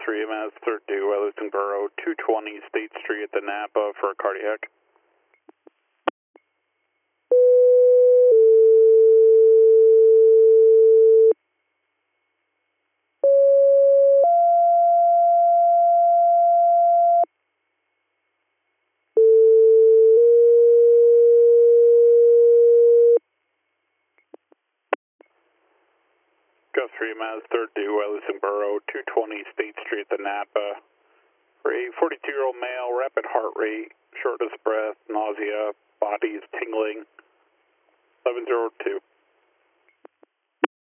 3 MS 32, Wellington Borough, 220 State Street at the Napa for a cardiac. Go 3 MS 32, Wellington Borough, 220 State Street at the Napa for a 42-year-old male, rapid heart rate, shortness of breath, nausea, body is tingling, 1102.